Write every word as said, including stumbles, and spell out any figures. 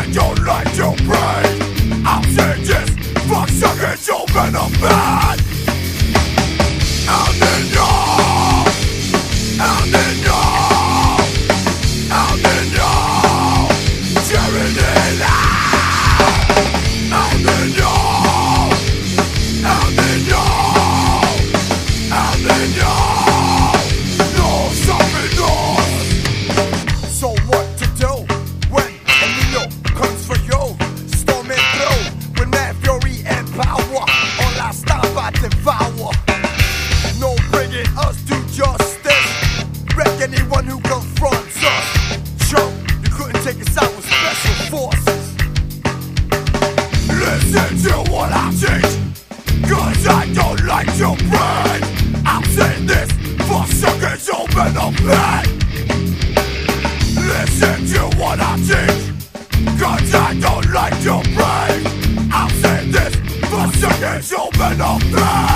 I don't like your brain. I'll say this, fuck suckers, open up bad. And then you, and then you, and then you, tearing it out. And then you, and then you, and then you, no something knows. So what to do when Emilio comes for you? Storming through with mad fury and power. All I stop I devour. No bringing us to justice. Wreck anyone who confronts us. Show you couldn't take us out with special forces. Listen to what I teach, cause I don't like your brain. I'm saying this for suckers, open up bad. Listen to what I teach, cause I don't like your brain. I'm saying this for suckers, open up bad.